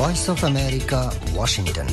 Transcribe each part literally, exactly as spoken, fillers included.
Voice of America, Washington.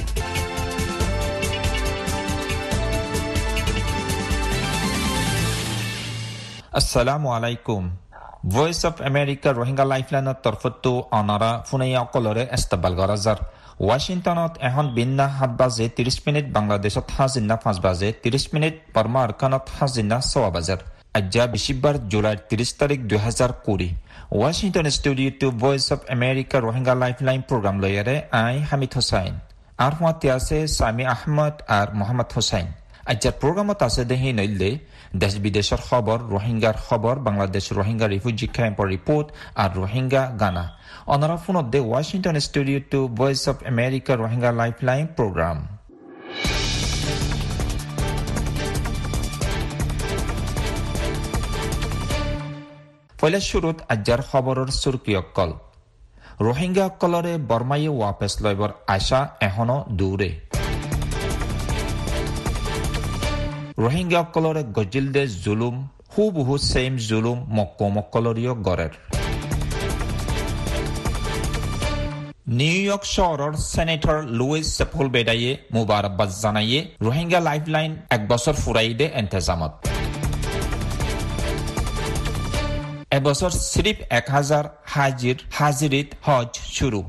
Assalamu alaikum. Voice of America Rohingya Lifeline তরফতো অনারা ফুনাইয়া অকলরে এস্তাবাল গরাজার ওয়াশিংটনত এখন বিন্না সাত বাজে ত্ৰিশ মিনিট বাংলাদেশত হাজিনা পাঁচ বাজে ত্ৰিশ মিনিট বর্মা আরকানত হাজিনা ছয় বাজার আজ্জা বিশিবার জুলাই ত্রিশ তারিখ দুই হাজার কুড়ি Washington studio to voice of America Rohingya lifeline programme লয়ারে আই হামিদ হোসাইন আর হুয়াতে আছে সামি আহমদ আর মোহাম্মদ হোসাইন আজ্জার প্রোগ্রামত আছে দেহি নইলে দেশ বিদেশের খবর রোহিঙ্গার খবর বাংলাদেশ রোহিঙ্গা রিফিউজি ক্যাম্পর রিপোর্ট আর রোহিঙ্গা গানা অনারা ফোনত দে Washington studio to voice of America Rohingya lifeline programme পয়লা শুরুত আজ্জার খবরের সুরকিয়কল রোহিঙ্গা অকলরে বর্মায়ে ওয়াপেস লইবর আশা এখনো দূরে রোহিঙ্গা অকলরে গজিলদে জুলুম হুবহু সেম জুলুম মক্ক মক্কলরীয় গড়ের নিউ ইয়র্ক শহরের সেনেটর লুইস সেপুলবেদায়ে মুবারকবাদ জানাইয়ে রোহিঙ্গা লাইফলাইন এক বছর ফুরাইদে এন্তেজামত এবছর সিরিফ এক হাজার হাজির হাজিরিত হজ শুরু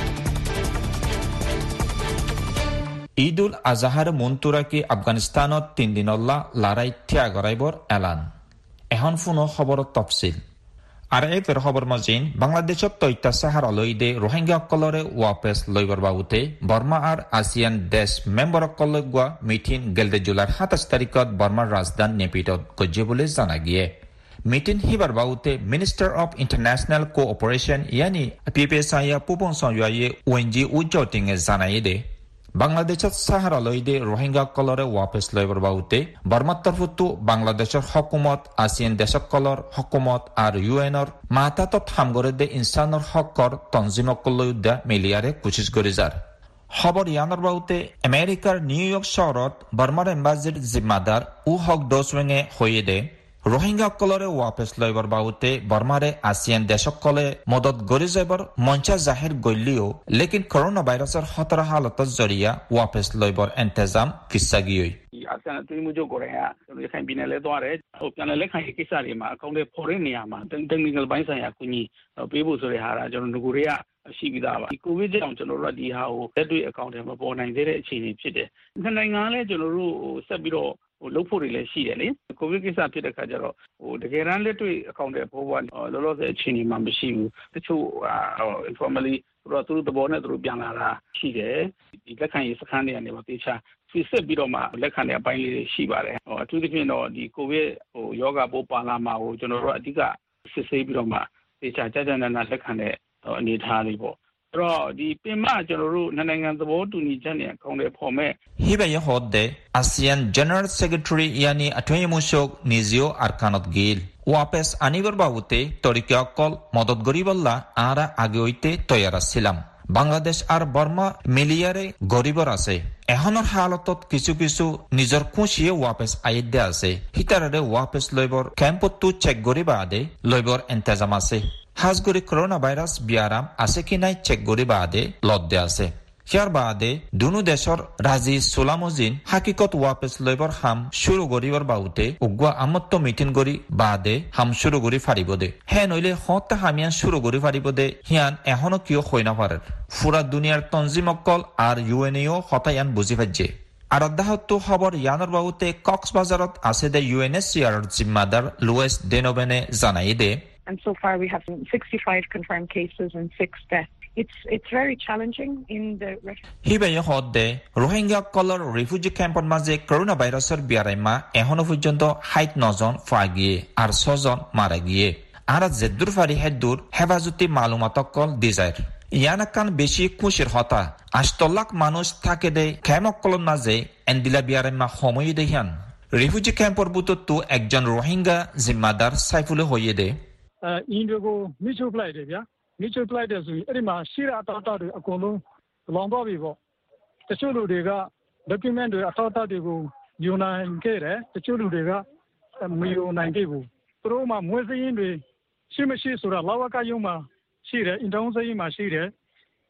ঈদুল আজহার মন্তুরাকি আফগানিস্তানত তিন দিনল্লা লড়াই থিয়া গড়াইবর এলান এখন ফোনো খবর তফসিল আর এফের খবর মজিন বাংলাদেশত তৈতা সাহার অলইদে রোহিঙ্গা অকলরে ওয়াপেস লইবর বাবুতে বর্মা আর আসিয়ান দেশ মেম্বার অকল গুয়া মিটিং গেলদে জুলাইর সাতাশ তারিখত বর্মার রাজধান নেপিটত গজ্জে বলে জানা গিয়ে মিটিং হিবার বাউতে মিনিস্টার অফ ইন্টারন্যাশনাল কোঅপারেশন ইয়ানি পিপিএসআইয়া পুপং সংয়ায়ে ওএনজি উজ্জটিং এ জানাই দে বাংলাদেশত সাহারা লইদে রোহিঙ্গা কলরে ওয়াপেস লইবর বাউতে বর্মার তরফতো বাংলাদেশের হকুমত আসিয়ান দেশকলর হকুমত আর ইউএনর মাতাতত হামগরে দে ইনসানর হকর তনজিমকলয়ুদ্দা মিলিয়ারে কোশিশ করে যার খবর ইয়ানর বাউতে আমেরিকার নিউ ইয়র্ক শহরত বর্মার এম্বাসির জিম্মাদার উ হক দোসওয়েঙে হয়ে দে রোহিঙ্গা কলরে ওয়াপেস লইবর বাউতে বর্মারে আসিয়ান দেশকলে মদত গরি যাইবর মঞ্চা জাহির গইলিও লেকিন করোনা ভাইরাসের খতরা হালতত জরিয়া ওয়াপেস লইবর এন্তেজাম কিসাগিয়ই ASEAN အတွင်းမှုချုပ်ကိုယ်တိုင်ကရခိုင်ပြည်နယ်လဲသွားတယ်ဟိုပြန်လဲလက်ခံရေးကိစ္စတွေမှာအကောင့်တွေပေါ်တဲ့နေရာမှာ technical ဘိုင်းဆိုင်ရာကူညီပေးဖို့ဆိုတဲ့ဟာကကျွန်တော်တို့တွေကရှိပြီးသားပါဒီကိုဗစ်ကြောင့်ကျွန်တော်တို့ကဒီဟာကိုလက်တွေ့အကောင့်တွေမပေါ်နိုင်သေးတဲ့အခြေအနေဖြစ်တယ်နှစ်နိုင်ငံကလည်းကျွန်တော်တို့ဆက်ပြီးတော့ဟိုလုပ်ဖို့တွေလည်းရှိတယ်လေကိုဗစ်ကိစ္စဖြစ်တဲ့ခါကျတော့ဟိုတကယ်တမ်းလက်တွေ့အကောင့်တွေပေါ်ပေါ်လောလောဆယ်အခြေအနေမှာမရှိဘူးတချို့ informally တို့သူတို့သဘောနဲ့သူတို့ပြန်လာတာရှိတယ်ဒီလက်ခံရေးစခန်းတွေကနေပါတေချာစစ်စစ်ပြီးတော့မှလက်ခံတဲ့အပိုင်းလေးတွေရှိပါတယ်ဟိုအထူးသဖြင့်တော့ဒီကိုဗစ်ဟိုယောဂပိုးပါလာမှာကိုကျွန်တော်တို့အဓိကစစ်ဆေးပြီးတော့မှတေချာကြကြနနလက်ခံတဲ့အနေအထားလေးပေါ့အဲ့တော့ဒီပင်မကျွန်တော်တို့နိုင်ငံသဘောတူညီချက်နဲ့အကောင့်တွေဖော်မဲ့ဟိဘယဟုတ်တဲ့ ASEAN General Secretary yani athoy mushok nizio arkanot gil ওয়াপেস আনিবার বাবুতে তরিকা অকল মদত গরিবল্লা আরা আগে হইতে তৈয়ার ছিলাম বাংলাদেশ আর বর্মা মিলিয়ারে গরিবর আছে এখনৰ হালতত কিছু কিছু নিজৰ খুশিয়ে ওয়াপেস আইদে আছে হিতাৰে ওয়াপেস লইবৰ ক্যাম্পটো চেক গৰিবা আদে লইবৰ ইন্তজাম আছে হাজগুৰি করোনা ভাইরাস বিয়ারাম আছে কি নাই চেক গরিবা আদে লদ্দে আছে ইয়াৰ বাদে দুনো দেশৰ ৰাজি সোলামুজিন হাকিকত ওয়াপেস লইবৰ হাম শুরু গরিবৰ বাউতে উগুয়া আমত্ত মিটিং গরি বাদে হাম শুরু গরি ফারিব দে হে নইলে হত হামিয়ান শুরু গরি ফারিব দে হিয়ান এখনো কিয় হই না পারে পুরা দুনিয়ার তনজিমকল আর ইউএনও হতায়ান বুঝি পাচ্ছে আর অধ্যাহত খবর ইয়ানর বাউতে কক্সবাজারত আছে দে ইউএনএসসিআর জিম্মাদার লুইস ডেনোভেনে জানাই দে And so far we have sixty-five confirmed cases and six deaths. It's it's very challenging in the হিবাই হদে রোহিঙ্গা কলর রিফিউজি ক্যাম্পৰ মাঝে করোনা ভাইরাসের বিয়ারাইমা এখনো পর্যন্ত ষাট নজন ফাগিয়ে আর ছজন মারা গিয়ে আর জেদুর ফারি হেদুর হেফাজতি মালুমাত কল দিজার ইয়ানাকান বেশি খুশির হতা আষ্ট লাখ মানুষ থাকে দে ক্যাম্পকলর মাঝে এন্দিলা বিয়ারাইমা সময় দেহিয়ান রিফিউজি ক্যাম্পৰ বুততো একজন রোহিঙ্গা জিম্মাদার সাইফুল হইয়ে দে ইন্ডিগো মিচো ফ্লাইট দেဗျာမိချုပ်လိုက်တဲ့ဆိုရင်အဲ့ဒီမှာရှိတဲ့အတောက်တွေအကုန်လုံးလောင်သွားပြီပေါ့တချို့လူတွေက document တွေအထောက်အထားတွေကိုယူနိုင်ခဲ့တယ်တချို့လူတွေကမယူနိုင်ခဲ့ဘူးသူတို့မှမွေးစည်းရင်းတွေရှိမရှိဆိုတာလာဝကယုံမှာရှိတယ်အင်တာနက်စည်းမှာရှိတယ်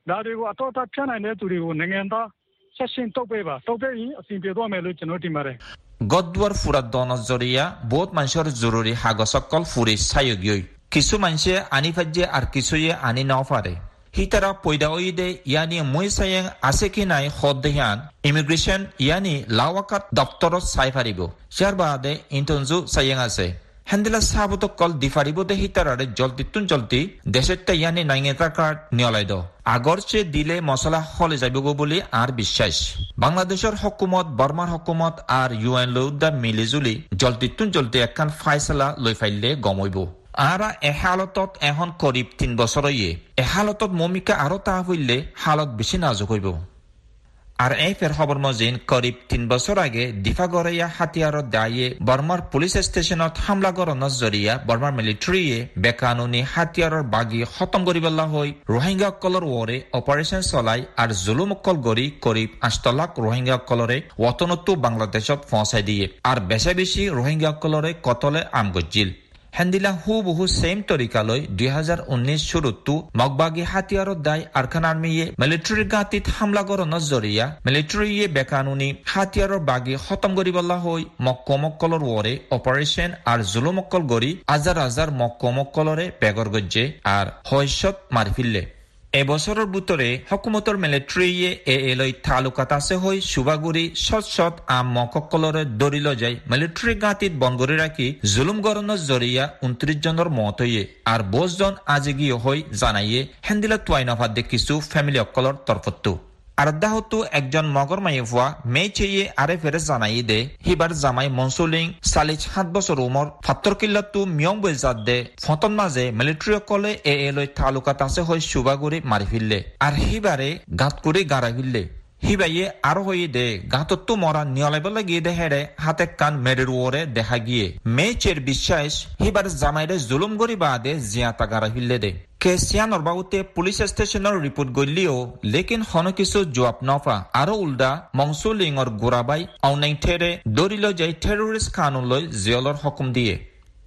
ဒါတွေကိုအတော့တာဖြတ်နိုင်တဲ့သူတွေကိုနိုင်ငံသားဆက်ရှင်တုတ်ပေးပါတုတ်ပေးရင်အစီအပြေသွားမယ်လို့ကျွန်တော်တင်ပါတယ် Godwar furat donor zoria bot manshor zururi hagosokol furi sayogyoy kisu manshe ani fajje ar kisuye ani naufare hitara poida oide yani moisayeng asekinai hoddehan immigration yani lawakat doktorot saifaribo sharbade intonzu sayeng ase Handela sabuto kol difaribo de hitarare jolti tun jolti desette yani naingeta card niolaido agorche dile mosala hole jaibogo boli ar bishwash Bangladeshor hukumat Burmar hukumat ar U N lodda milizuli jolti tun jolti ekkan faisala loi faille gomoibo ara e halotot ehon korib tin bosoroye e halotot momika aro ta হইলে হালত বেশি নাজুক হইব আর এই ফের খবর মজিন করিব তিন বছর আগে দিফাগড়িয়া হাতিয়ারত দায়ে বর্মার পুলিশ স্টেশনত হামলা করানোর জরিয়া বর্মার মিলিটারিয়ে বেকানুনি হাতিয়ারর বাগি খতম করিবল্লা হই রোহিঙ্গা কলর ওরে অপারেশন চলাই আর জুলুমকল গরি করিব আষ্ট লাখ রোহিঙ্গা কলরে ওতনত্তু বাংলাদেশত পৌঁছাই দিয়ে আর বেশি বেশি Rohingya কলরে কতলে আমগজিল Handila hu buhu same tarikaloi দুই হাজার উনিশ শুরুতু মগবাগি হাতিয়ারত দায় আরকান আর্মিয়ে মিলিটারি গাতিত হামলা করানোর জরিয়া মিলিটারিয়ে বেকানুনি হাতিয়ারর বাগি খতম করিবল্লা হই মক্কমক্কলর ওরে অপারেশন আর জুলুমক্কল গরি হাজার হাজার মক্কমক্কলরে বেগর গজ্জে আর হয়শত মারি ফিরলে এবছৰৰ বুতৰে হকুমতৰ মিলিটাৰিয়ে এ এলৈ তালুকাত আছে হৈ সুবাগুৰি শত শত আম মককলৰে দৰিল যায় মিলিটাৰি গাতিত বনগৰি ৰাখি জুলুম গৰণৰ জৰিয়া ঊনত্ৰিশ জনৰ মত হয়ে আৰু বিশ জন আজিগি হৈ জানায়ে হেন্দিলা টুৱাইনফা দেখিছো ফেমিলি অকলৰ তৰফতো আর দাহতো একজন মগর মাইফুয়া মেচেয়ে আরে ফেরে জানাই দে হিবার জামাই মনসুলিং সালিচ সাত বছর উমর ফাত্তর কিল্লাতো মিয়ং বেজাদ দে ফতন মাঝে মিলিটারি কলে এ এলৈ তালুকাত আছে হৈ সুবাগুৰি মারি ফিরলে আর হিবারে গাত করে গাড়া ফিরলে হিবাইয়ে আরো হয়ে দে গাততো মরা নিয়লাইবলে গিয়ে দে হেরে হাতে কান মেরের ওরে দেখা গিয়ে মেচের বিশ্বাস হিবার জামাইরে জুলুম গরি বাদে জিয়াতা গাড়া ফিরলে দে কেসিয়ানর বাউতে পুলিশ স্টেশনের রিপোর্ট গলিও লেকিন হন কিছু জবাব নফা আরো উল্টা মংসুলিংর গোরাবাই অনাই ঠেরে দরিল যাই টেরোরিস্ট কানুনলৈ জিয়লর হুকুম দিয়ে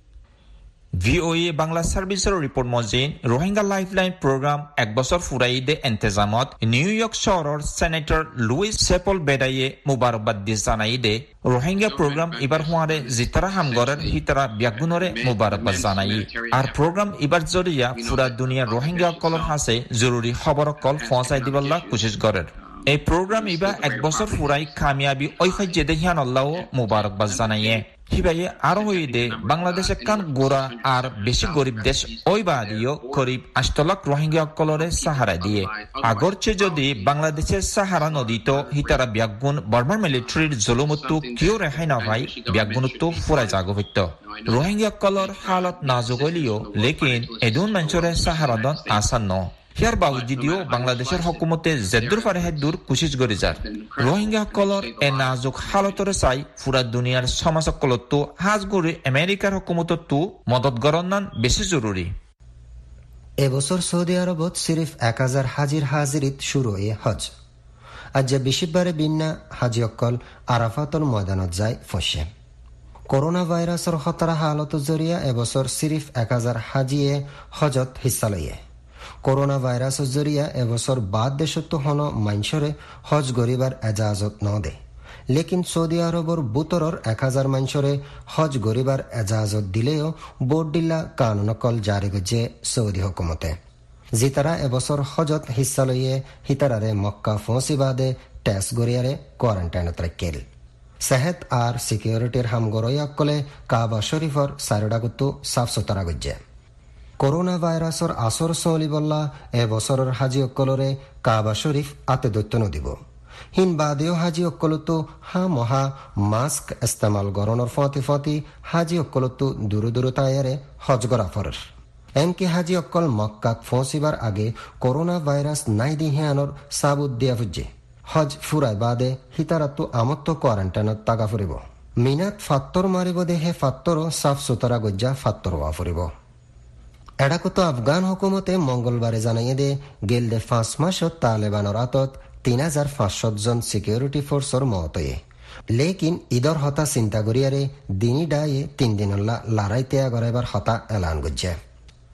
ভিওএ বাংলা সার্ভিসের রিপোর্ট মজিন রোহিঙ্গা লাইফলাইন প্রোগ্রাম এক বছর ফুরাই দে এন্তেজামত নিউ ইয়র্ক শহরের সেনেটর লুইস সেপল বেদাইয়ে মুবারকবাদ দিয়ে জানাই দে রোহিঙ্গা প্রোগ্রাম এবার হওয়ারে জিতারা হামগরের হিতারা ব্যাগুনরে মুবারকবাদ জানাই আর প্রোগ্রাম এবার জরিয়া পুরা দুনিয়া রোহিঙ্গা কলর হাসে জরুরি খবর কল পৌঁছাই দিবল্লা কোশিশ করের এই প্রোগ্রাম এবার এক বছর ফুরাই কামিয়াবি ওইফাই জেদে হিয়ান আল্লাহ মুবারকবাদ জানাইয়ে হিবাইয়ে আরো হয়ে দে বাংলাদেশে কান গোড়া আর বেশি গরিব দেশ ওই বাদিও করিব আষ্ট লাখ রোহিঙ্গা কলরে সাহারা দিয়ে আগরচে যদি বাংলাদেশের সাহারা নদীত হিতারা ব্যাগুন বর্মার মিলিটারির জলমুত্তু কিয় রেহাই না ভাই ব্যাগুনত্তু ফুরাই জাগো হইত রোহিঙ্গা কলর হালত নাজুক হইলিও লেকিন এদুন মানুষের সাহারা দন আসান ন ইয়ার বাউজিদিও বাংলাদেশের হকুমতে জেদ্দুর ফারেহে দূর কুশিশ করে যার রোহিঙ্গা কলর এ নাজুক হালতরে চাই পুরা দুনিয়ার সমাজকলতো হাজ গড়ি আমেরিকার হকুমততো মদত গরন্নান বেশি জরুরি এবছর সৌদি আরবত সিরিফ এক হাজার হাজির হাজিরিত শুরু এ হজ আজ বিশিবারে বিন্না হাজি অকল আরাফাতল ময়দানত যায় ফসে করোনা ভাইরাসের খতরা হালত জরিয়া এবছর সিরিফ এক হাজার হাজিয়ে হজত হিস্সা লইয়ে করোনা ভাইরাসের জরিয়া এবছর বাদ দেশত হন মাইনসরে হজ গরিবার এজাজত ন দে লেকিন সৌদি আরবর বুতরর এক হাজার মাইনসরে হজ গরিবার এজাজত দিলেও বোর্ডিল্লা কানুনকল জারি গজে সৌদি হুকুমতে জিতারা এবছর হজত হিস্সা লইয়ে হিতারারে মক্কা ফৌসি বাদে টেস্ট গরিয়ারে কোয়ারেন্টাইনত রাখেল সেহেত আর সিকিউরিটির হামগরয়াকলে কাবা শরীফর সারডাগুতো সাফ সুতরা গজ্জে করোনা ভাইরাসর আসর চলিবল্লা এবছৰৰ হাজি অকলৰে কাবা শরীফ আতে দৈত্য নদিব হিন বাদেও হাজি অকলতো হা মহা মাস্ক ইস্তেমাল গরণর ফতি ফতি হাজি অকলতো দূর দূর তায়ারে হজ গরা ফরের এমকি হাজি অকল মক্কাক ফৌসিবার আগে করোনা ভাইরাস নাই দিহিয়ানর সাবুত দিয়া ফুজে হজ ফুরাই বাদে হিতারাতো আমত্ত কোয়ারেন্টাইনত তাগা ফুরিব মিনাত ফাত্তর মারিব দেহে ফাত্তরও সাফ সুতরা গজ্জা ফাত্তর ওয়া ফুরিব এডাকতো আফগান হুকুমতে মঙ্গলবারে জানাইয়ে দে গেল দে পাঁচ মাসত তালেবানৰ হাতত তিন হাজাৰ পাঁচশ জন সিকিউরিটি ফোর্সর মতয়ে লেকিন ঈদর হতা চিন্তা করিয়ারে দিনী ডায়ে তিন দিনল্লা লড়াই ত্যাগ করাইবার হতা এলান গজ্জে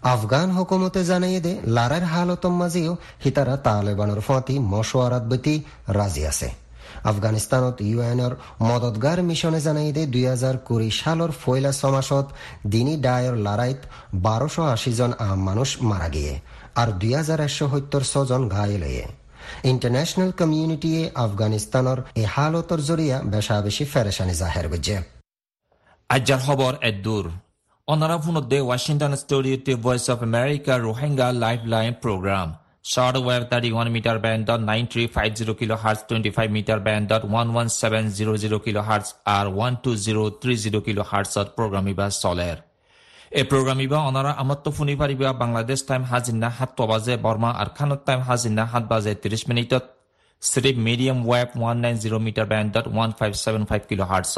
আফগান হুকুমতে জানাইয়ে দে লারার হালতম মাঝেও হিতারা তালেবানের ফতি মশওয়ারাত বতি রাজি আছে। আফগানিস্তানত ইউএনের মদতগার মিশনে জানাই দে দুই হাজার কুড়ি সালের ফয়লা ছমাসত দিনী ডায়র লড়াইত বারোশো আশি জন আম মানুষ মারা গিয়ে আর দুই হাজার একশো সত্তর ছজন ঘায়েল হয়ে। ইন্টারন্যাশনাল কমিউনিটিয়ে আফগানিস্তানের এই হালতর জরিয়া বেশা বেশি ফেরেশানি জাহের বুঝে। আজ্জার খবর এদুর অনারা ফুনদে ওয়াশিংটন স্টুডিওতে voice of America Rohingya lifeline programme short wave thirty-one meter band dot nine three five zero kilohertz twenty-five meter band dot one one seven zero zero kilohertz আর one two zero three zero kilohertz program iba soler e program iba onara amatto funi pariba Bangladesh time hazinna সাত baje Burma আর Khanot time hazinna সাত baje ত্রিশ minute strip medium wave one ninety meter band dot one five seven five kilohertz.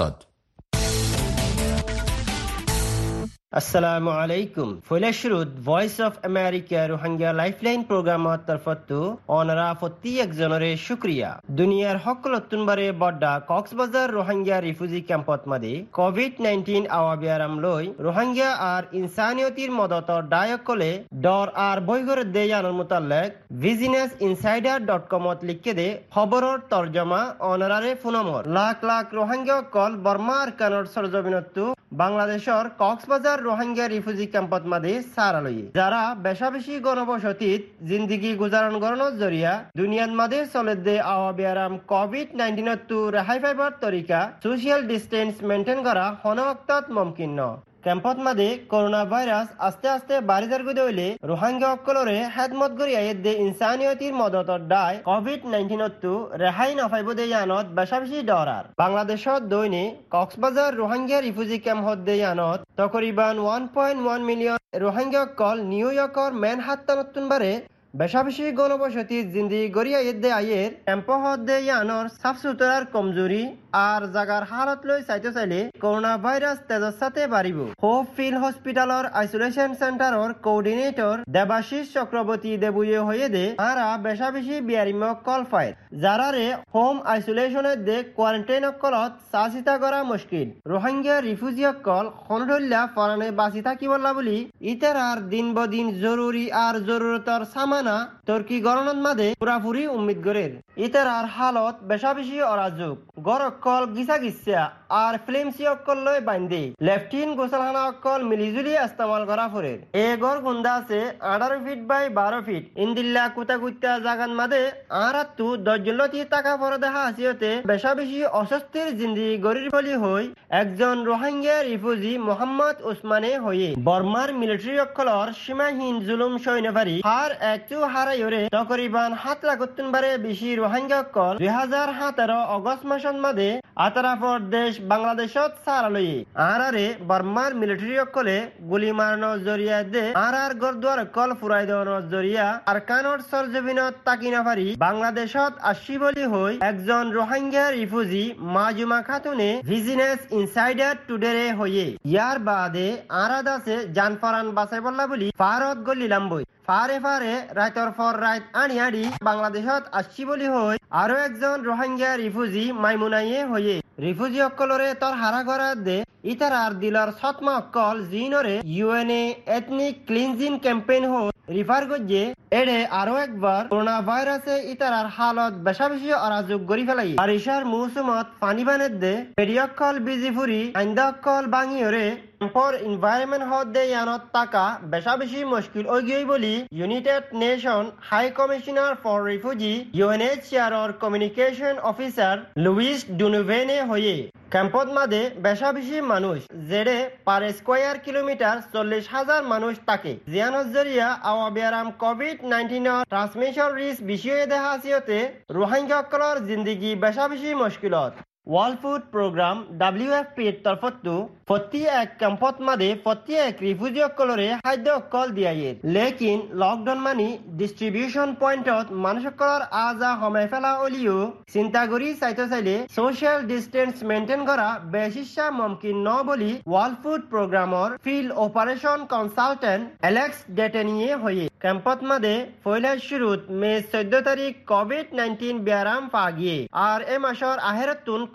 আসসালামু আলাইকুম। ফয়লা শুরুত voice of America Rohingya lifeline প্রোগ্রামত তরফতো অনরা প্রতি একজনরে শুক্রিয়া। দুনিয়ার সকলতুন বারে বড্ডা কক্সবাজার রোহিঙ্গা রিফিউজি ক্যাম্পত মাদে কোভিড নাইনটিন আওয়াবিয়ারাম লই রোহিঙ্গা আর ইনসানিয়তির মদতর দায়কলে ডর আর বইগর দেয়ানোর মুতাল্লাক বিজনেস ইনসাইডার ডট কমত লিখে দে খবরর তরজমা অনরারে ফুনমর লাখ লাখ রোহিঙ্গা কল বর্মা আর কানর সরজমিনত্তু বাংলাদেশর কক্সবাজার রোহিঙ্গা রিফিউজি ক্যাম্পত মাদে সারালয়ে যারা বেশা বেশি গণবসতিত জিন্দিগি গুজারণ গরণর জরিয়া দুনিয়ার মাদে চলে দে আওয়াবিয়ারাম কোভিড নাইনটিন তু রেহাই পাইবার তরিকা সোশিয়াল ডিস্টেন্স মেনটেন করা হনওক্তত মুমকিন ন। ক্যাম্পত মাদে করোনা ভাইরাস আস্তে আস্তে বাড়ি যার গুদে হইলে রোহিঙ্গা অকলরে হেদমত গড়িয়া দে ইনসানিয়তির মদতর দায় কোভিড নাইনটিন তু রেহাই নাফাইব দে ইয়ানত বেশা বেশি ডরার। বাংলাদেশত দৈনে কক্সবাজার রোহিঙ্গা রিফিউজি ক্যাম্প হদ দে ইয়ানত তকরিবান one point one million Rohingya অকল নিউ ইয়র্কর ম্যানহাট্টানতুন বারে বেশা বেশি গণবসতি জিন্দিগি গড়িয়া দে আয়ের ক্যাম্প হদ দে ইয়ানর সাফ সুতরার কমজোরি আর জাগার হালত লৈ চাইতে চাইলে করোনা ভাইরাস তেজর সাথে বাড়িব। হোপ ফিল্ড হসপিটালর আইসোলেশন সেন্টারর কোঅর্ডিনেটর দেবাশিস চক্রবর্তী দেবুয়ে হয়ে দে আরা বেশা বেশি বিয়ারিম কল ফাইল যারারে হোম আইসোলেশনের দে কোয়ারেন্টাইন কলত চাচিতা করা মুশকিল। রোহিঙ্গা রিফিউজি কল খনডল্লা ফরানে বাঁচি থাকি বললা বলি ইতার আর দিন বদিন জরুরি আর জরুরতর সামানা তুর্কি গণনত মাদে পুরাপুরি উম্মিদ গরের ইতার আর হালত বেশা বেশি অরাজক গরক কল গিসা গিসা আর ফিল্মসি অকল লয় বান্ধে লেফটিন গোসলখানা অকল মিলিজুলি ইস্তেমাল করা ফরের এ গড় গুন্দা আছে আঠারো ফিট বাই বারো ফিট ইন্দিল্লা কুতা কুতা জাগান মাদে আর তু দশজনতি টাকা পরে দেখা আসিতে বেশা বেশি অস্বস্তির জিন্দিগি গরির ফলি হই একজন রোহিঙ্গা রিফিউজি মোহাম্মদ উসমানে হয়ে বর্মার মিলিটারি অকলর সীমাহীন জুলুম সৈন্যবাড়ি হার একটু হারাইরে তকরিবান সাত লাখতুন বারে বেশি রোহিঙ্গা অকল দুই হাজার সতেরো অগস্ট মাসত মাদে আতারাফর দেশ বাংলাদেশত সারালয়ে আরারে বর্মার মিলিটারি অকলে গুলি মারানোর জরিয়া দে আর আর গরদুয়ার কল ফুরাই দেওয়ানোর জরিয়া আর কানর সরজমিনত তাকি না পারি বাংলাদেশত আসি বলি হই একজন রোহিঙ্গা রিফিউজি মাজুমা খাতুনে বিজনেস ইনসাইডার টুডে হয়ে ইয়ার বাদে আরাদ আছে জান ফরান বাঁচাই বললা বলি ফারত গলিলাম বই ফারে ফারে রাইতর ফর রাইত আনি আনি বাংলাদেশত আসছি বলি হই আরো একজন রোহিঙ্গা রিফিউজি মাইমুনাইয়ে হয়ে রিফিউজি অকলরে তোর হারা করা দে ইতার আর দিলার সৎমা অকল জিনরে ইউএনএ এথনিক ক্লিনজিং ক্যাম্পেইন হো রিফার গজে এডে আরো একবার করোনা ভাইরাসে ইতার আর হালত বেশা বেশি অরাজক গড়ি ফেলাই বারিশার মৌসুমত পানি বানের দে পেরিয়কল বিজি ফুরি আইন্দা অকল বাঙিয়রে পর এনভায়রনমেন্ট হদ দে ইয়ানত টাকা বেশা বেশি মুশকিল ওই গিয়ে বলি united nation high commissioner for refugee UNHCR communication officer Louise ডুনুভেনে হয়ে ক্যাম্পত মাদে বেশা বেশি মানুষ জেডে পার স্কোয়ার কিলোমিটার চল্লিশ হাজার মানুষ থাকে জিয়ানত জরিয়া আওয়াবিয়ারাম কোভিড নাইনটিন ট্রান্সমিশন রিস্ক বিষয়ে দেখা আসিতে রোহিঙ্গা অকলর জিন্দিগি বেশা বেশি মুশকিলত। World food programme W F পির তরফতো প্রতি এক ক্যাম্পত মাদে প্রতি এক রিফিউজি অকলরে খাদ্য অকল দিয়াইয়ে লেকিন লকডাউন মানি ডিস্ট্রিবিউশন পয়েন্টত মানুষ অকলর আজা হমাই ফেলা হলিও চিন্তা করি চাইতে চাইলে সোশ্যাল ডিস্টেন্স মেনটেন করা বেশিসা মুমকিন ন বলি ওয়ার্ল্ড ফুড প্রোগ্রামর ফিল্ড অপারেশন কনসালটেন্ট এলেক্স ডেটেনিয়ে হয়ে ক্যাম্পত মাদে ফয়লার শুরুত মে চোদ্দ তারিখ কোভিড নাইনটিন ব্যারাম পাগিয়ে আর এ মাসর আহেরতুন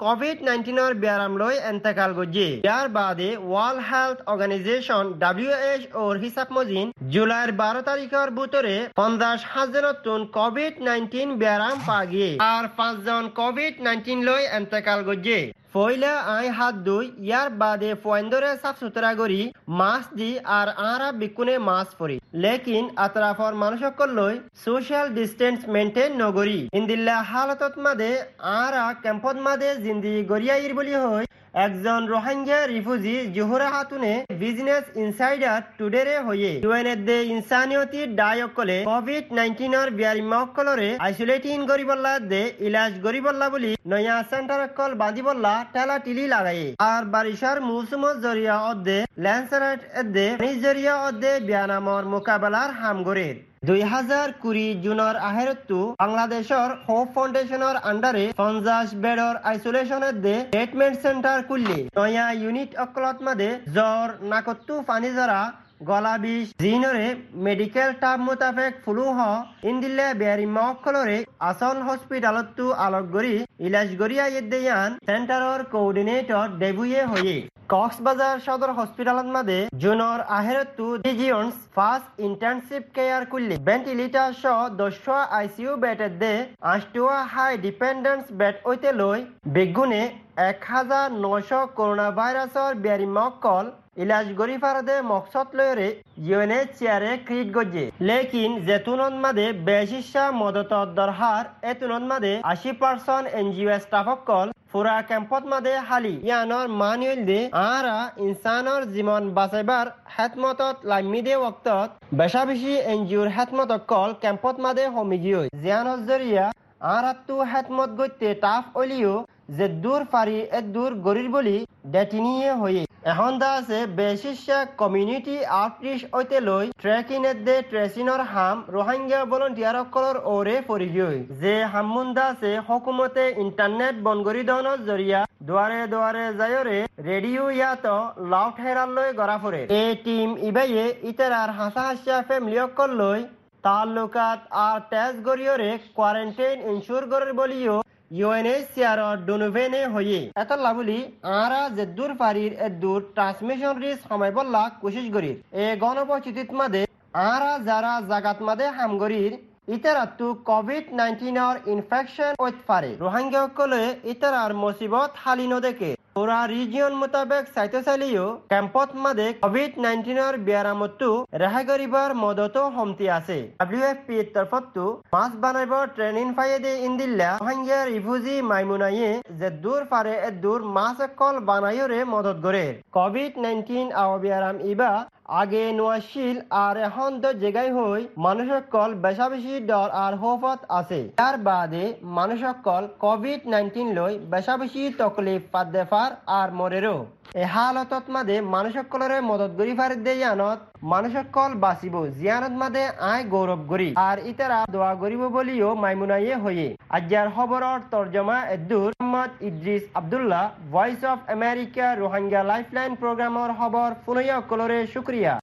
কোভিড নাইন্টিনের ব্যারাম লই এন্তেকাল গজে। ইয়ার বাদে world health organization W H ওর হিসাব মজিন জুলাইয়ের বারো তারিখের ভিতরে পঞ্চাশ হাজারতন কোভিড নাইন্টিন ব্যারাম পাগিয়ে আর পাঁচজন কোভিড নাইন্টিন লই এন্তেকাল গজে। ফইলা আই হাত দুই ইয়ার বাদে ফয়েন্দরে সাফ সুতরা করি মাস্ক দি আর আরা বিকুনে মাস্ক পরি লেকিন আতরাফর মানুষকল লই সোশ্যাল ডিস্টেন্স মেনটেন নগরি ইন্দিল্লা হালতত মাদে আরা ক্যাম্পত মাদে জিন্দি গরিয়াইর বলি হয় একজন রোহিঙ্গা রিফিউজি জোহরা হাতুনে বিজনেস ইনসাইডার টুডেরে হয়ে ইউএনএ দে ইনসানিয়তি ডায়কলে কোভিড নাইন্টিন এর বিয়ারি মক্কলরে আইসোলেটিং গরিবল্লা দে ইলাজ গরিবল্লা বলি নয়া সেন্টার কল বাঁধিবল্লা টেলা টিলি লাগাই আর বারিশার মৌসুমত জরিয়া অদ্দে ল্যান্সারেট এদ্দে জরিয়া অদ্দে বিয়ানামর মোকাবেলার হামগরের দুই হাজার কুড়ি জুনের আহেরতু বাংলাদেশের হোপ ফাউন্ডেশনের আন্ডারে পঞ্চাশ বেডর আইসোলেশনের দে ট্রিটমেন্ট সেন্টার খুললে নয়া ইউনিট অকলত মাদে জ্বর নাকত্তু পানি জরা গলা বিষ জিনরে মেডিকেল টাব মোতাবেক ফুলু হ ইন্দিল্লে বেয়ারি মক্কলরে আসন হসপিটালতু আলোক গরি ইলাজ গরিয়া ইদ্দেয়ান সেন্টারর কোঅর্ডিনেটর ডেবুয়ে হয়ে কক্সবাজার সদর হসপিটালত মাদে জুনর আহেরতু ডিজিয়ন্স ফার্স্ট ইন্টার্নশিপ কেয়ার করলে ভেন্টিলেটর সহ দশটা আইসিইউ বেডের দে আষ্টুয়া হাই ডিপেন্ডেন্স বেড ওইতে লই বেগুনে এক হাজার নয়শ করোনা ভাইরাসর বেয়ারি মক্কল ইলাজ গরি ফারদে মকসদ লয়রে ইউএনএইচসিআরে ক্রিট গজে লেকিন জেতুনত মাদে বেশিসা মদত দরহার এতুনত মাদে আশি পার্সেন্ট এনজিও স্টাফকল পুরা ক্যাম্পত মাদে হালি ইয়ানর মানিউল দে আরা ইনসানর জীবন বাঁচাইবার হেতমতত লাইমিদে ওক্তত বেশা বেশি এনজিওর হেতমতক কল ক্যাম্পত মাদে হমিগিয় জিয়ানর জরিয়া আরাত্তু হেতমত গইতে টাফ অলিও যে দূর ফারি এ দূর গরির বলি ডেটিনিয়ে হয়ে এখন দা আছে বেশিসা কমিউনিটি আউটরিচ ওইতে লই ট্রেকিং এর দে ট্রেসিনর হাম রোহিঙ্গা ভলান্টিয়ার কলর ওরে পরিগই যে হামুন্দা আছে হকুমতে ইন্টারনেট বনগরি দনৰ জরিয়া দুয়ারে দুয়ারে যায়রে রেডিও ইয়াত লাউড হেরাল লই গড়া ফরে এই টিম ইবাইয়ে ইতারার হাসা হাসা ফ্যামিলি অকল লই তালুকাত আর টেস্ট গরিয়রে কোয়ারেন্টাইন ইনসুর গরের বলিও ইউএনএইচসিআর ডোনোভেনে হয়ে এত লাভলি আরা যে দূর ফারির এ দূর ট্রান্সমিশন রিস্ক সময় বললা কোশিশ গরির এ গণপরিস্থিতিত মাদে আরা যারা জাগাত মাদে হামগরির ইতারাতু কোভিড নাইন্টিন এর ইনফেকশন ওইত পারে রোহিঙ্গা কলে ইতারার মুসিবত হালি নদেকে পুরা রিজিয়ন মোতাবেক সাইতোসালিও ক্যাম্পত মাদে কোভিড নাইন্টিন এর বিয়ারামতু রেহাই করিবার মদত হমতি আছে ডাব্লিউএফপি তরফতু মাছ বানাইব ট্রেনিং ফাইদে ইন্দিল্লা রোহিঙ্গা রিফিউজি মাইমুনাইয়ে যে দূর পারে এ দূর মাছ কল বানাইরে মদত করে কোভিড নাইন্টিন আও বিয়ারাম ইবা আগে নোয়াশিল আর এখন তো জায়গায় হই মানুষের কল বেশা বেশি ডর আর হোফত আছে তার বাদে মানুষের কল কোভিড নাইন্টিন লই বেশা বেশি তকলিফ পাদ্দেফার আর মরেরও এ হালতত মাদে মানুষের কলরে মদত গরি ফার দে জানত মানুষের কল বাঁচিব জিয়ানত মাদে আয় গৌরব গরি আর ইতারা দোয়া গরিব বলিও মাইমুনাইয়ে হয়ে আজ্জার খবরর তর্জমা এদ্দুর Mohammad Idris Abdullah voice of America Rohingya lifeline প্রোগ্রামর খবর ফুনইয়া কলরে শুক্রিয়া।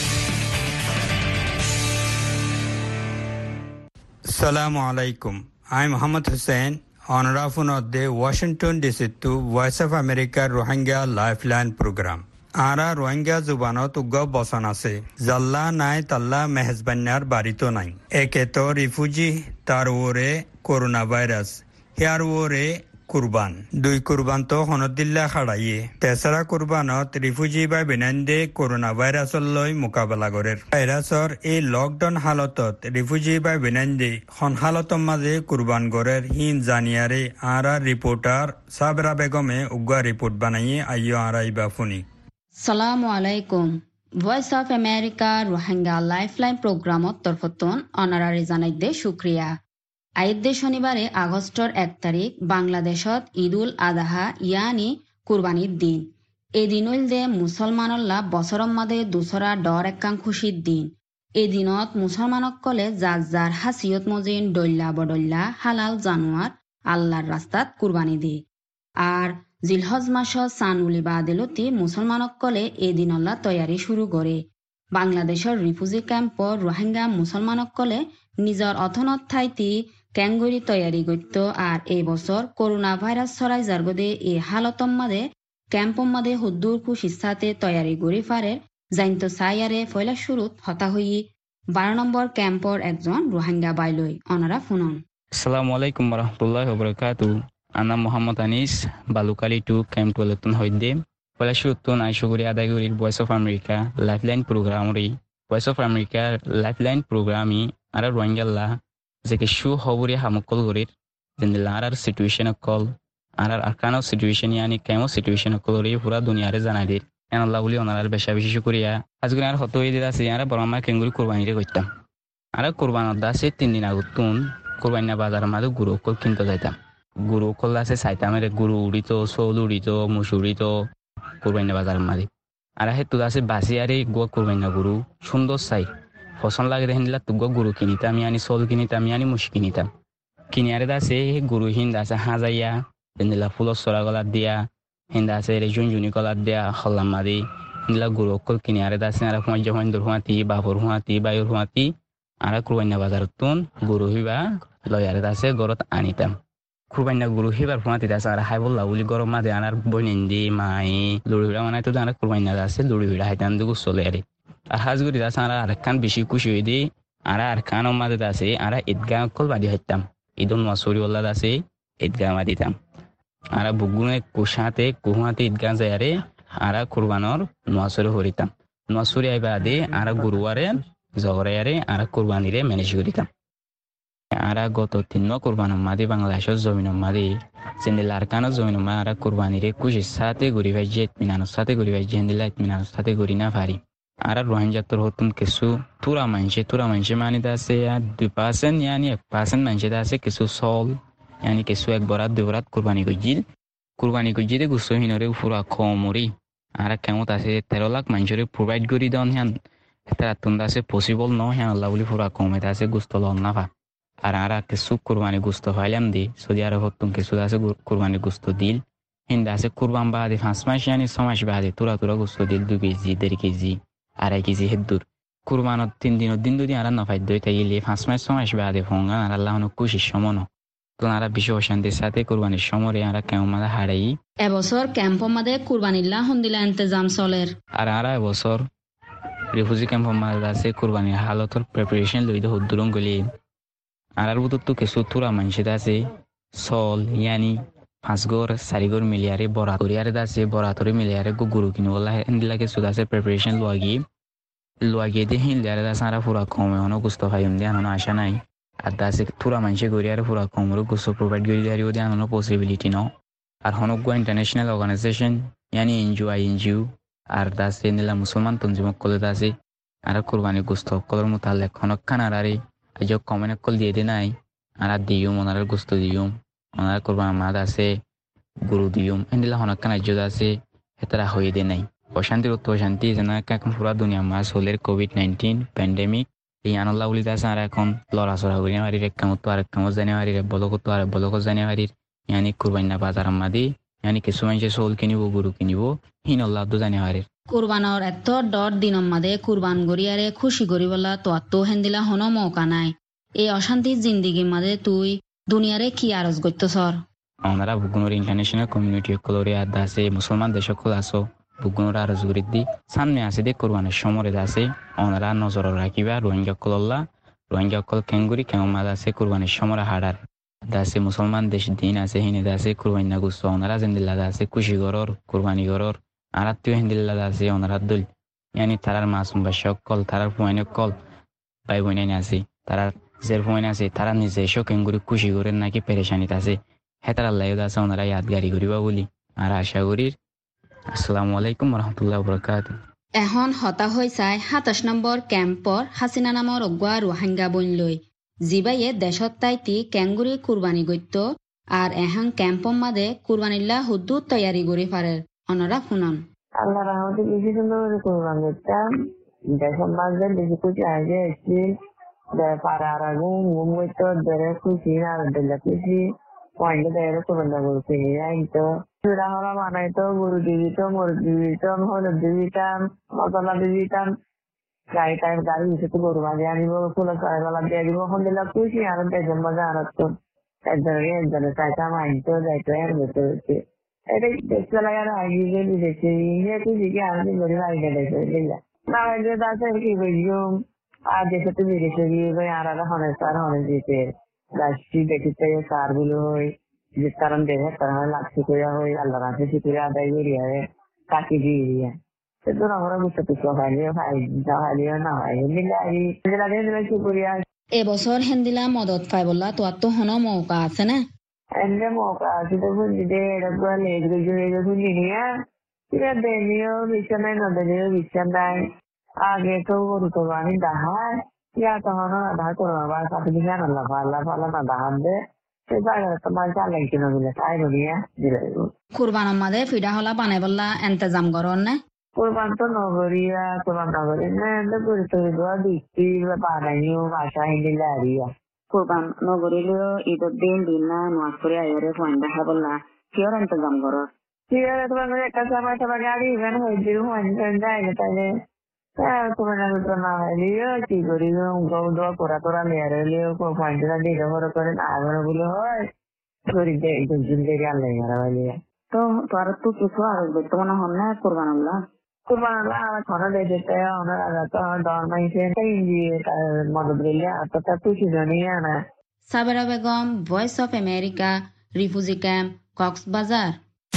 Assalamu alaikum. I'm Muhammad Hussain, honorable of the Washington D C to Voice of America Rohingya Lifeline Program. Ara Rohingya Zubanot Ugo Bosan আছে জাল্লা নাই তাল্লা মেহজবান্নার বাড়িতো নাই একে তো রিফিউজি তার ওরে করোনা ভাইরাস হিয়ার ওরে কুরবান দুই কুরবান তো হনদিল্লা খাড়াইয়ে তেসরা কুরবানত রিফিউজি বা বিনান্দে করোনা ভাইরাসর লই মোকাবেলা করে ভাইরাসর এই লকডাউন হালতত রিফিউজি বা বিনান্দে হন হালতর মাঝে কুরবান গরের হিন জানিয়ারে আরা রিপোর্টার সাবরা বেগমে উগা রিপোর্ট বানাইয়ে আইয় আরা ইবা ফুনি। সালামু আলাইকুম। Voice of America Rohingya lifeline প্রোগ্রামত তরফতন অনারারি জানাইদে শুক্রিয়া। আইদে শনিবারে আগস্টর এক তারিখ বাংলাদেশত ঈদ উল আদাহা ইয়ানি কুরবানির দিন এই দিন দে মুসলমানল্লা বছরম মাদে দুসরা ডর একাং খুশির দিন এই দিনত মুসলমানক কলে যার যার হাসিয়ত মজিন ডল্লা বডল্লা হালাল জানোয়ার আল্লাহর রাস্তাত কুরবানি দি আর জিলহজ মাসত সানুলি বাদেলতি মুসলমানক কলে এই দিনল্লা তৈয়ারি শুরু করে বাংলাদেশের রিফিউজি ক্যাম্পর রোহিঙ্গা মুসলমানক কলে নিজৰ অথনত ঠাইতি ক্যাঙ্গুরি তৈয়ারি করত আর এই বছর করোনা ভাইরাস ছড়াই যার গদে এই হালতম মাদে ক্যাম্পম মাদে হুদ্দুর খুশির সাথে তৈয়ারি গড়ি ফারে জাইন্ত সাইয়ারে ফয়লা শুরুত হতা হই বারো নম্বর ক্যাম্পর একজন রোহিঙ্গা বাইলই অনারা ফুনন। আসসালামু আলাইকুম ওয়া বারাকাতুহু। আনা মোহাম্মদ আনিস বালুকালি টু ক্যাম্প টুয়েলতন হইদে পয়লা শুরুতন আইসুগুরি আদায়গুরির ভয়েস অফ আমেরিকা লাইফলাইন প্রোগ্রামরি ভয়েস অফ আমেরিকা লাইফলাইন প্রোগ্রামি আর রোহিঙ্গাল্লা যে কিছু হবুরি হামকল গরির যেন আর সিচুয়েশন কল আর আরকানো সিচুয়েশন ইয়ানি কেমো সিচুয়েশন কলরি পুরা দুনিয়ারে জানাই দির এন আল্লাহ বলি ওনার বেশা বেশি শুকরিয়া আজকে আর হত হয়ে দিতে আছে আর বরমা কেঙ্গুরি কোরবানিরে করতাম আর কোরবানত দাসে তিন দিন আগুতুন কোরবানি বাজার মাঝে গুরু কল কিনতে যাইতাম গুরু কল আছে চাইতামের গুরু উড়িত চৌল উড়িত মুস উড়িত কোরবানি বাজার মাঝে আর হেতু আছে বাসি আর গো কোরবানি গুরু সুন্দর চাই ফসল লাগে দেখেন তুগ গুরু কিনিতাম ইয়ানি চৌল কিনিতাম ইয়ানি মুস কিনিতাম কিনি আর আছে গুরু হিন্দা আছে হাজাইয়া দিলা ফুলৰ চৰা গলাত দিয়া হিন্দা আছে রেজুন জুনি গলাত দিয়া হল্লাম মারি দিলা গুরু কল কিনি আর আছে আর পঞ্জ পঞ্জ হুঁয়াতি বাবর হুঁয়াতি বায়ুর হুঁয়াতি আর কোরবানি বাজারত তুন গুরু হিবা লয় আর আছে গরত আনিতাম কোরবানি গুরু হিবার হুঁয়াতি আছে আর হাই বললা বলি গরম মাদে আনার বইনিন্দি মাই লড়ি হিড়া মানে তো আর কোরবানি আছে লড়ি হিড়া হাইতান দুগু চলে আরে আর হাজগুড়ি আছে আর আর খান বেশি খুশি হয়ে দি আর আর খান মাদে আছে আর ঈদগাহ কল বাদি হাইতাম ঈদুল মাসুরি ওল্লাদ আছে ঈদগাহ মাদিতাম আর বুগুনে কুশাতে কুহাতে ঈদগাহ যায় আরে আর কোরবানর নোয়াসুরি হরিতাম নোয়াসুরি আইবা আদে আর গুরুয়ারে জগরে আরে আর কোরবানিরে ম্যানেজ করিতাম আর গত তিন কোরবান মাদি বাংলাদেশের জমিন মাদি সেন্দিল আরকানোর জমিন মা আর কোরবানিরে কুশির সাথে ঘুরি ভাইজি ইতমিনানোর সাথে ঘুরি ভাইজি হেন্দিলা ইতমিনানোর সাথে ঘুরি না পারি আর রোহিঙ্গাতর হতুন কিছু তুরা মানুষে তুরা মানুষে মানিতে আছে আর দুই পার্সেন্ট ইয়ানি এক পার্সেন্ট মানুষের আছে কিছু সল ইয়ানি কিছু এক বরাত দুই বরাত কোরবানি গজিল কোরবানি গজিতে গুছো হিনরে ফুরা কমরি আর কেমত আছে তেরো লাখ মানুষের প্রোভাইড করি দেন হ্যান তারা তুন্দা আছে পসিবল ন হ্যান আল্লাহ বলি ফুরা কমে আছে গুস্ত লন না পা আর আর কিছু কোরবানি গুস্ত পাইলাম দি সৌদি আরব হতুন কিছু আছে কোরবানি গুস্ত দিল হিন্দা আছে কোরবান বাদে পাঁচ মাস ইয়ানি ছ মাস বাদে তুরা তুরা গুস্ত দিল দুই কেজি দেড় কেজি আড়াই কেজি হেদ্দুর কুরবানত তিন দিনের দিন দুদিন আর নফাই দই তাইলে পাঁচ মাস ছ মাস বাদে ফোঙ্গা আর আল্লাহ খুশির সমন তো আর বিশ্ব অশান্তির সাথে কোরবানির সমরে আর কেমন মাদা হারাই এবছর ক্যাম্প মাদে কুরবানিল্লা হন্দিলা ইন্তজাম চলের আর আর এবছর রিফিউজি ক্যাম্প মাদে আছে কোরবানির হালতর প্রিপারেশন লই দে হুদ্দুরং গলি আর আর বুতত তো কিছু তুরা মানুষের আছে সল ইয়ানি পাঁচ গড় চারি গড় মিলিয়ারে বরাত করিয়ারে আছে বরাতরে মিলিয়ারে গুরু কিনে বলা হিন্দিলা কিছু আছে প্রিপারেশন লোয়া গিয়ে লোয়া গিয়ে দিয়ে হিন্দিয়ারে আছে আর পুরা কমে হনো গুস্ত ভাইম দিয়ে আনো আশা নাই আর আছে তুরা মানুষে গড়িয়ারে পুরা কমরে গুস্ত প্রোভাইড করে দিয়ারিও দিয়ে আনো পসিবিলিটি ন আর হনক ইন্টারন্যাশনাল অর্গানাইজেশন ইয়ানি এনজিও আই এনজিও আর দাসে নিলা মুসলমান তঞ্জিমক কলে দাসে আর কোরবানি গুস্ত কলর মোতালেক হনক খানার আরে আজ কমেন কল দিয়ে দে নাই আর দিও ওনার গুস্ত দিও ওনার কোরবান মাদ আছে গুরু দিয়ম এন্দিলা হনক কানা জোদ আছে হেতারা হয়ে দে নাই অশান্তির উত্তর অশান্তি যেন এখন পুরা দুনিয়া মাস হলের কোভিড নাইন্টিন প্যান্ডেমিক এই আনল্লাহ বলি আছে আর এখন লড়া চড়া করি নেওয়ারির এক কামত তো আরেক কামত জানিয়ারির বলকত তো আরেক বলকত জানিয়ারির ইয়ানি কুরবানি বাজার মাদি ইয়ানি কিছু মানুষের চৌল কিনিব গুরু কিনিব হিন আল্লাহ তো জানিয়ারির কুরবানৰ এত দৰ দিনৰ মাদে কুরবান গৰিয়াৰে খুশি গৰিবলা তোয়াতো হেন্দিলা হনো মৌকা নাই এই অশান্তির জিন্দিগির মাদে তুই দুনিয়ারে কি আরজ গত্য সর ওনারা বুগুনোর ইন্টারন্যাশনাল কমিউনিটি কলরে আদা আছে মুসলমান দেশ সকল আছো বুগুনোর আরজ গরিদ্দি সামনে আছে দে কোরবানের সমরে আছে ওনারা নজর রাখিবা রোহিঙ্গা কলল্লা রোহিঙ্গা কল কেঙ্গুরি কেমন মাদ আছে কোরবানের সমরে হাডার দাসে মুসলমান দেশ দিন আছে হিনে দাসে কোরবানি না গুছ ওনারা জিন্দিল্লা আছে খুশি গরর কোরবানি গরর আর আত্মীয় হিন্দিল্লা আছে ওনারা দুল ইয়ানি তারার মাসুম বা সকল তারার ফুয়াইনে কল ভাই বোনাইনে আছে তারা জের ফুয়াইনে আছে তারা নিজে এসব কেঙ্গুরি খুশি করে নাকি পেরেশানিত আছে হেতার আল্লাহ আছে ওনারা ইয়াদগারি করিবা বলি আর আশা করির আসসালামু আলাইকুম রহমতুল্লাহ বরকাত এখন হতা হৈ চাই সাতাশ নম্বৰ কেম্পৰ হাসিনা নামৰ অগুৱা ৰোহিঙ্গা বনলৈ জিবাইয়ে দেশত তাইতি কেঙ্গুরি কুরবানি গত্য আর এখন ক্যাম্পৰ মাদে কুরবানিল্লা হুদ্দু তৈয়ারি গড়ি পারে অনরা শুনন আল্লাহ রহমতে বেশি সুন্দর করে কুরবান করতাম দেশের মাঝে বেশি খুশি আগে এসছি পাড়ার আগে মুম্বই তো ধরে খুশি না দিলে খুশি পয়েন্টে ধরে কুরবান করতে তো চূড়া হলা মানাইতো গরু দিবিতাম মুরগি দিবিতাম হলুদ দিবিতাম মশলা দিবিতাম গাড়ি টাইম গাড়ি উঠে তো গরু বাজে আনিব ফুল সরাই গলা দিয়ে দিব এখন দিলে খুশি আর একজন মজা আর একজনের একজনের চাইতে আমার আনতেও যাইতো এর ভেতর হচ্ছে এটাই দেখতে লাগে আর আগে যে বিদেশে ইয়ে খুশি কি আর গরিব আগে দেখে দিলা না যে দাসে কি বলছো আর দেশে তো বিদেশে গিয়ে আর আর হনে সার হনে দিতে রাষ্ট্রীয় দেখিতে সার গুলো হয় যে কারণ দেখে তারা লাগছে করে হয় আল্লাহ রাখে শিখে আদায় করিয়া কাকি দিয়ে সেজন্য আমরা বুঝতে তো খাইলেও খাই খাইলেও না হয় এবছর হেন্দিলা মদত পাই বললা তোর তো হন মৌকা আছে না এনে মৌকা আছে তো বুঝি দে এরকম লেগে জুড়ে শুনি নিয়ে কিরা দেনিও বিছানায় না দেনিও বিছানায় আগে তো গরু তো বানি দাহায় ইয়া তখন আধা করো আবার সাথে দিকে আল্লাহ আল্লাহ আল্লাহ না দাহান দে সে জায়গা তোমার চালেন কিনা বলে তাই বলিয়া দিলে কুরবান মাদে ফিডা হলা বানাই বললা ইন্তজাম করন না কুরবান তো নগরিয়া কুরবান নগরি না এন্ড করে তো দোয়া দিচ্ছি বানাইও ভাষা হিন্দি লারিয়া কুরবান নগরিলো ঈদের দিন দিন না নামাজ পড়ে আইরে ফোন দেখা বললা কিয়র ইন্তজাম করো কিয়র তোমার একটা সময় তোমার গাড়ি ইভেন হইছে ফোন যাইলে তাইলে তোমার তো না হইলিও কি করি দোয়া করা তোরা মেয়েরিও ফোনটা দিলে বড় করে না বলে হয় করি দে একজন দেরি আল্লাহ মারা হইলিয়া তো তোর তো কিছু আর দেখতে মনে হন না কুরবান আল্লাহ কুরবান আল্লাহ আমার খানা দিয়ে দিতে ওনার আগে তো ডর মাইছে মদত দিলে এতটা খুশি জানিয়ে না Sabera Begum voice of America refugee camp Cox's Bazar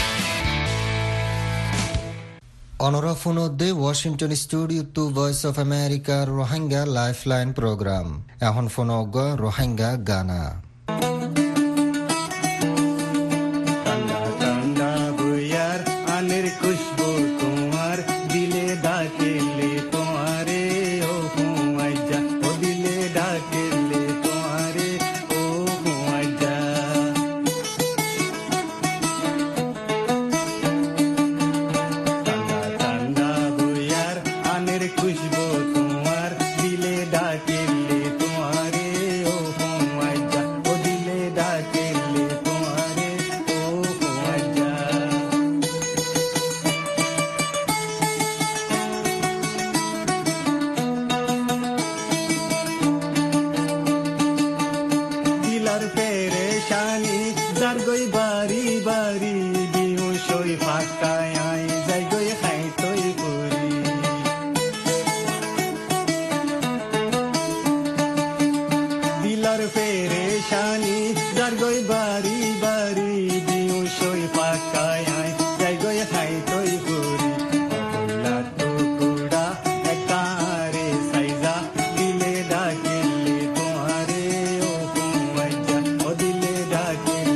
অনরা ফোনদে Washington studio to voice of America Rohingya lifeline programme এখন ফোনগ রোহিঙ্গা গানা खुशबू तुम्हार दिले डाकेले तुम्हारे ओ हुआजा ओ दिले डाकेले तुम्हारे ओ हुआजा ठंडा ठंडा बुयार आनेर खुशबू तुम्हार दिले डाकेले तुम्हारे ओ हुआजा ओ दिले डाकेले तुम्हारे ओ हुआजा গই বাড়ি বাড়ি বিহু সই ফাঁকায় আই যাই গই খাই তৈ পুরি দিলার ফেরে শানি যার গই বাড়ি বাড়ি বিহু সই ফাঁকায় আই যাই গই খাই তৈ পুরি বললা তো কুড়া একারে সাইজা দিলে ডাকেলে তোমারে ও হুয়াইজা ও দিলে ডাকেলে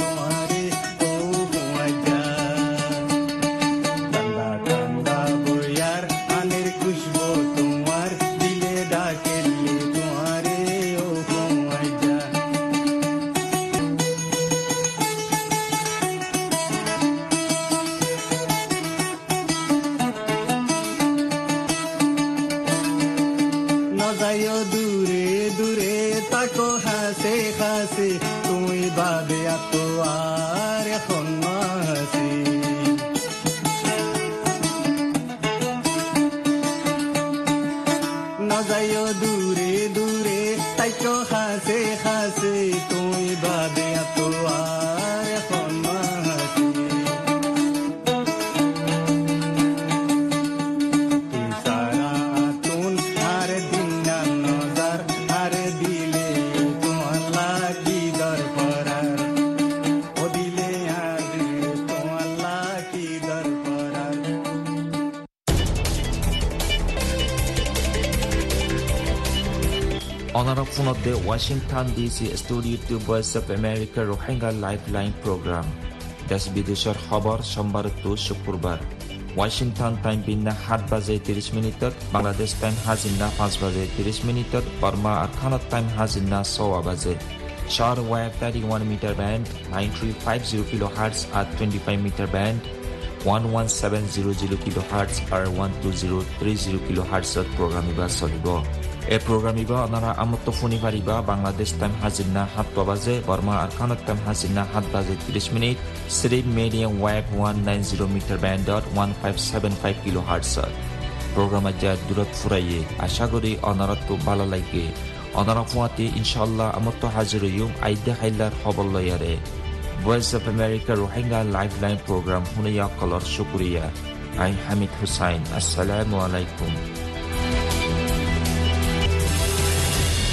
দূরে দূরে তাকো হাসে হাসে তুই বাদে এত আর এখন হাসি না যাইও দূরে দূরে তাইকো হাসে হাসে তুই বাদে এত আর এখন হাসি তুই সারা তুন আর দিন অনারা ফোনদে Washington DC studio to voice of America Rohingya lifeline programme দেশ বিদেশের খবর সোমবার টু শুক্রবার ওয়াশিংটন টাইম বিন্না সাত বাজে ত্রিশ মিনিটত বাংলাদেশ টাইম হাজিনা পাঁচ বাজে ত্রিশ মিনিটত বর্মা আর খানত টাইম হাজিনা ছয় বাজে short wave thirty one metre band nine three five zero kilohertz আর twenty five metre band one one seven zero zero kilohertz আর one two zero three zero কিলো হার্টসত প্রোগ্রাম ইবা চলিব এই প্রোগ্রাম ইবা আপনারা আমত্ত ফোনি পারিবা বাংলাদেশ টাইম হাজিনা সাত বাজে বর্মা আর খানত টাইম হাজিনা সাত বাজে ত্রিশ মিনিট শ্রী medium wave one nine zero metre ব্যান্ডত ওয়ান ফাইভ সেভেন ফাইভ কিলো হার্টসত program aja durat furaye asha kori onaratto bala লাগে onara fuati inshallah amotto haziruyum aide khailar khabar loyare Voice of America Rohingya Lifeline program hunaya color shukriya I Hamid Hussain assalamu alaikum